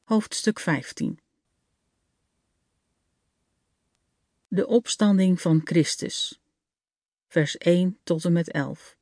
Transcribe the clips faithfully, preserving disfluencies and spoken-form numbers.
Hoofdstuk vijftien. De opstanding van Christus. Vers één tot en met elf.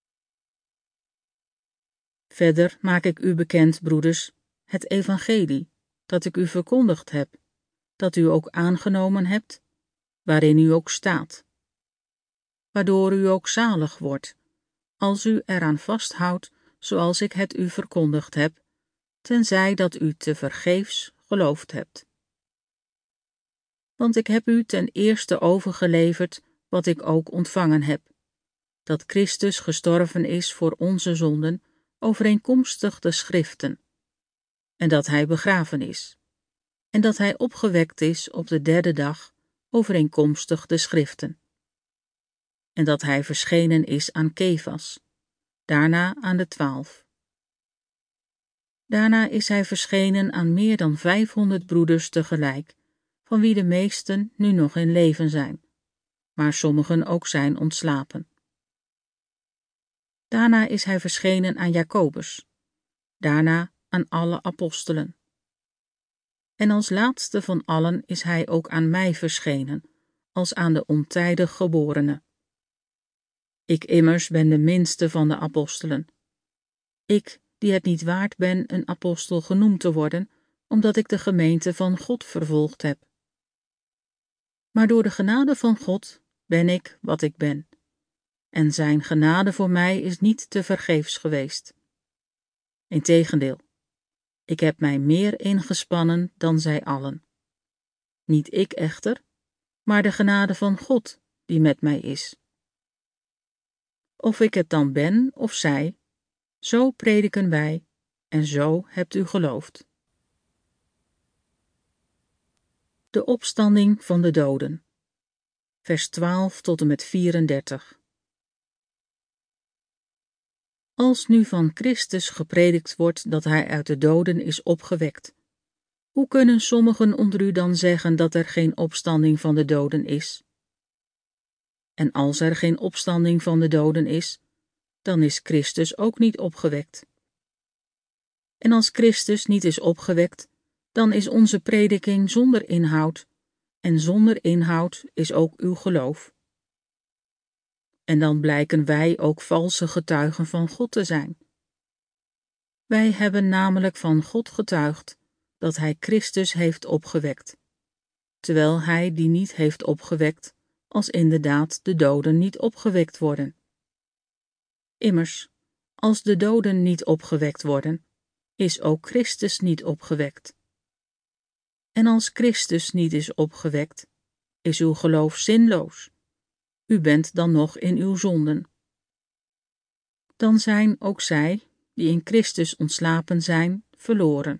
Verder maak ik u bekend, broeders, het evangelie, dat ik u verkondigd heb, dat u ook aangenomen hebt, waarin u ook staat, waardoor u ook zalig wordt, als u eraan vasthoudt, zoals ik het u verkondigd heb, tenzij dat u tevergeefs geloofd hebt. Want ik heb u ten eerste overgeleverd wat ik ook ontvangen heb, dat Christus gestorven is voor onze zonden, overeenkomstig de schriften, en dat hij begraven is, en dat hij opgewekt is op de derde dag, overeenkomstig de schriften, en dat hij verschenen is aan Kefas, daarna aan de twaalf. Daarna is hij verschenen aan meer dan vijfhonderd broeders tegelijk, van wie de meesten nu nog in leven zijn, maar sommigen ook zijn ontslapen. Daarna is hij verschenen aan Jacobus, daarna aan alle apostelen. En als laatste van allen is hij ook aan mij verschenen, als aan de ontijdig geborene. Ik immers ben de minste van de apostelen. Ik, die het niet waard ben een apostel genoemd te worden, omdat ik de gemeente van God vervolgd heb. Maar door de genade van God ben ik wat ik ben. En zijn genade voor mij is niet tevergeefs geweest. Integendeel, ik heb mij meer ingespannen dan zij allen. Niet ik echter, maar de genade van God die met mij is. Of ik het dan ben of zij, zo prediken wij en zo hebt u geloofd. De opstanding van de doden. Vers twaalf tot en met vierendertig. Als nu van Christus gepredikt wordt dat hij uit de doden is opgewekt, hoe kunnen sommigen onder u dan zeggen dat er geen opstanding van de doden is? En als er geen opstanding van de doden is, dan is Christus ook niet opgewekt. En als Christus niet is opgewekt, dan is onze prediking zonder inhoud, en zonder inhoud is ook uw geloof. En dan blijken wij ook valse getuigen van God te zijn. Wij hebben namelijk van God getuigd dat hij Christus heeft opgewekt, terwijl hij die niet heeft opgewekt, als inderdaad de doden niet opgewekt worden. Immers, als de doden niet opgewekt worden, is ook Christus niet opgewekt. En als Christus niet is opgewekt, is uw geloof zinloos. U bent dan nog in uw zonden. Dan zijn ook zij, die in Christus ontslapen zijn, verloren.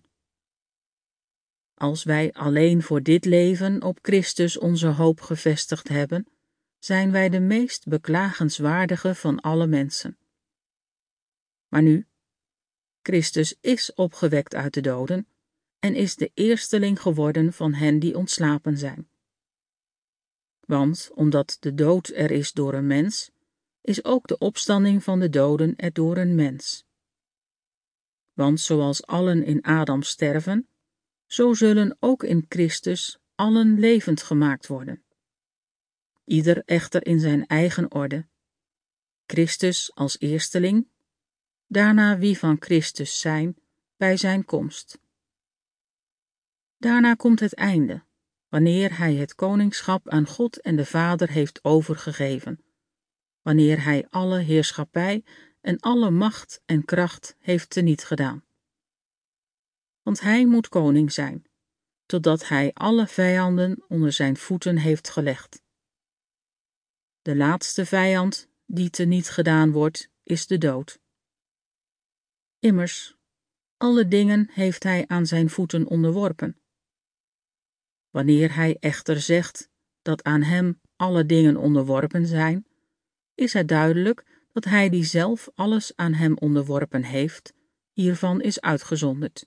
Als wij alleen voor dit leven op Christus onze hoop gevestigd hebben, zijn wij de meest beklagenswaardige van alle mensen. Maar nu, Christus is opgewekt uit de doden en is de eersteling geworden van hen die ontslapen zijn. Want omdat de dood er is door een mens, is ook de opstanding van de doden er door een mens. Want zoals allen in Adam sterven, zo zullen ook in Christus allen levend gemaakt worden. Ieder echter in zijn eigen orde. Christus als eersteling, daarna wie van Christus zijn, bij zijn komst. Daarna komt het einde, wanneer hij het koningschap aan God en de Vader heeft overgegeven, wanneer hij alle heerschappij en alle macht en kracht heeft teniet gedaan. Want hij moet koning zijn, totdat hij alle vijanden onder zijn voeten heeft gelegd. De laatste vijand die teniet gedaan wordt, is de dood. Immers, alle dingen heeft hij aan zijn voeten onderworpen. Wanneer hij echter zegt dat aan hem alle dingen onderworpen zijn, is het duidelijk dat hij die zelf alles aan hem onderworpen heeft, hiervan is uitgezonderd.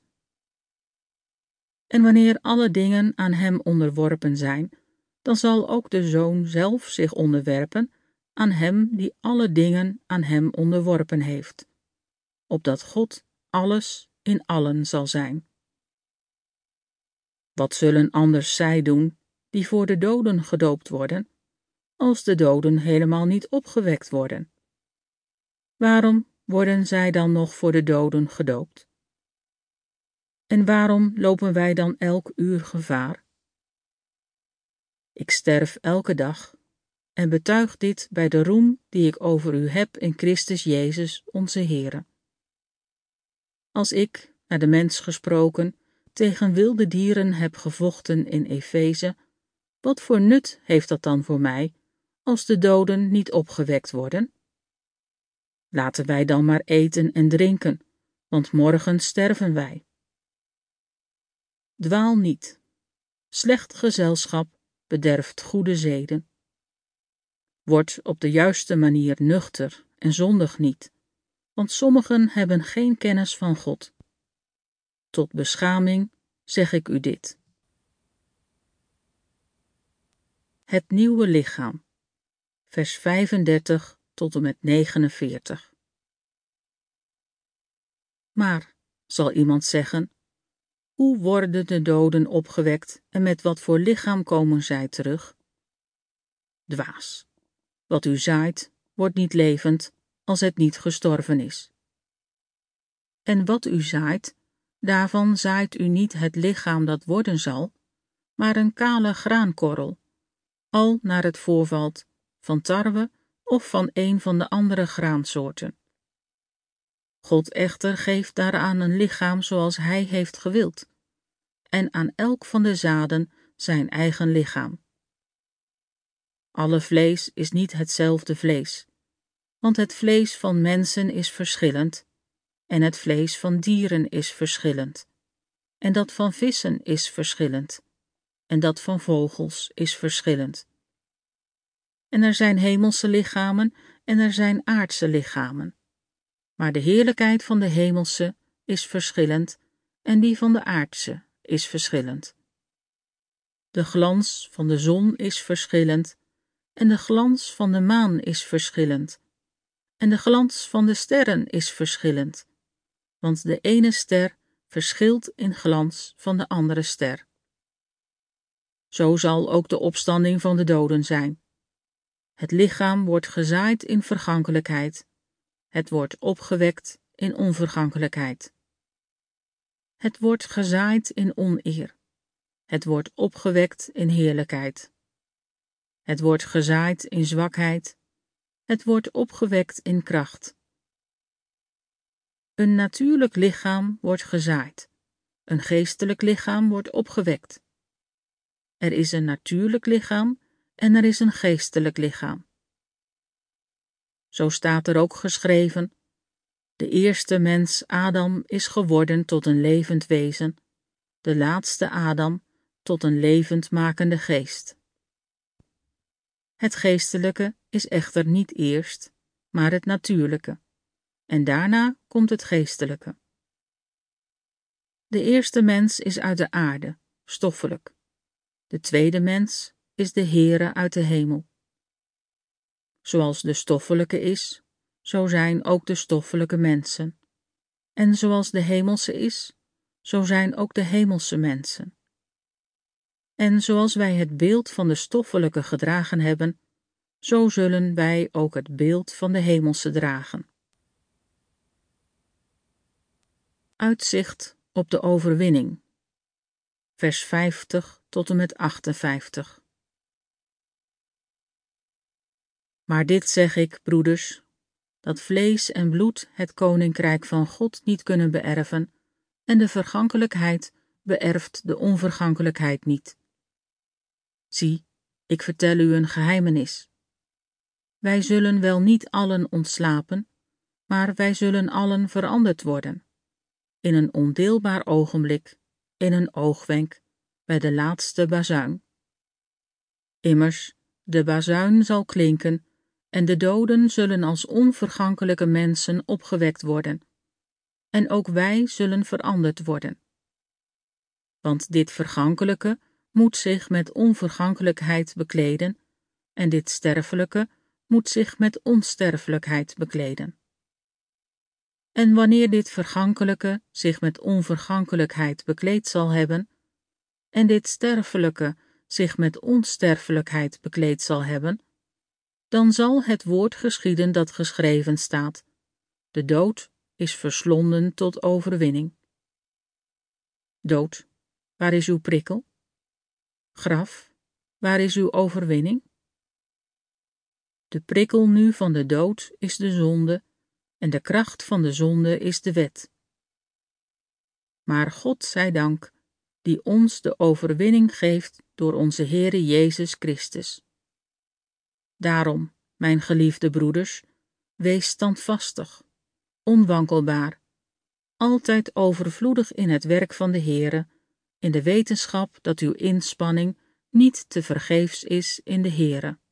En wanneer alle dingen aan hem onderworpen zijn, dan zal ook de Zoon zelf zich onderwerpen aan hem die alle dingen aan hem onderworpen heeft, opdat God alles in allen zal zijn. Wat zullen anders zij doen, die voor de doden gedoopt worden, als de doden helemaal niet opgewekt worden? Waarom worden zij dan nog voor de doden gedoopt? En waarom lopen wij dan elk uur gevaar? Ik sterf elke dag en betuig dit bij de roem die ik over u heb in Christus Jezus onze Heere. Als ik, naar de mens gesproken, tegen wilde dieren heb gevochten in Efeze, wat voor nut heeft dat dan voor mij, als de doden niet opgewekt worden? Laten wij dan maar eten en drinken, want morgen sterven wij. Dwaal niet. Slecht gezelschap bederft goede zeden. Word op de juiste manier nuchter en zondig niet, want sommigen hebben geen kennis van God. Tot beschaming zeg ik u dit. Het nieuwe lichaam, vers vijfendertig tot en met negenenveertig. Maar, zal iemand zeggen, hoe worden de doden opgewekt en met wat voor lichaam komen zij terug? Dwaas. Wat u zaait, wordt niet levend als het niet gestorven is. En wat u zaait, daarvan zaait u niet het lichaam dat worden zal, maar een kale graankorrel, al naar het voorvalt, van tarwe of van een van de andere graansoorten. God echter geeft daaraan een lichaam zoals hij heeft gewild, en aan elk van de zaden zijn eigen lichaam. Alle vlees is niet hetzelfde vlees, want het vlees van mensen is verschillend, en het vlees van dieren is verschillend, en dat van vissen is verschillend, en dat van vogels is verschillend. En er zijn hemelse lichamen en er zijn aardse lichamen, maar de heerlijkheid van de hemelse is verschillend en die van de aardse is verschillend. De glans van de zon is verschillend en de glans van de maan is verschillend en de glans van de sterren is verschillend, want de ene ster verschilt in glans van de andere ster. Zo zal ook de opstanding van de doden zijn. Het lichaam wordt gezaaid in vergankelijkheid, het wordt opgewekt in onvergankelijkheid. Het wordt gezaaid in oneer, het wordt opgewekt in heerlijkheid. Het wordt gezaaid in zwakheid, het wordt opgewekt in kracht. Een natuurlijk lichaam wordt gezaaid, een geestelijk lichaam wordt opgewekt. Er is een natuurlijk lichaam en er is een geestelijk lichaam. Zo staat er ook geschreven: de eerste mens Adam is geworden tot een levend wezen, de laatste Adam tot een levendmakende geest. Het geestelijke is echter niet eerst, maar het natuurlijke, en daarna komt het geestelijke. De eerste mens is uit de aarde, stoffelijk. De tweede mens is de Heere uit de hemel. Zoals de stoffelijke is, zo zijn ook de stoffelijke mensen. En zoals de hemelse is, zo zijn ook de hemelse mensen. En zoals wij het beeld van de stoffelijke gedragen hebben, zo zullen wij ook het beeld van de hemelse dragen. Uitzicht op de overwinning. Vers vijftig tot en met achtenvijftig. Maar dit zeg ik, broeders, dat vlees en bloed het koninkrijk van God niet kunnen beërven, en de vergankelijkheid beërft de onvergankelijkheid niet. Zie, ik vertel u een geheimenis. Wij zullen wel niet allen ontslapen, maar wij zullen allen veranderd worden. In een ondeelbaar ogenblik, in een oogwenk, bij de laatste bazuin. Immers, de bazuin zal klinken, en de doden zullen als onvergankelijke mensen opgewekt worden, en ook wij zullen veranderd worden. Want dit vergankelijke moet zich met onvergankelijkheid bekleden, en dit sterfelijke moet zich met onsterfelijkheid bekleden. En wanneer dit vergankelijke zich met onvergankelijkheid bekleed zal hebben, en dit sterfelijke zich met onsterfelijkheid bekleed zal hebben, dan zal het woord geschieden dat geschreven staat: de dood is verslonden tot overwinning. Dood, waar is uw prikkel? Graf, waar is uw overwinning? De prikkel nu van de dood is de zonde, en de kracht van de zonde is de wet. Maar God zij dank, die ons de overwinning geeft door onze Heere Jezus Christus. Daarom, mijn geliefde broeders, wees standvastig, onwankelbaar, altijd overvloedig in het werk van de Heere, in de wetenschap dat uw inspanning niet te vergeefs is in de Heere.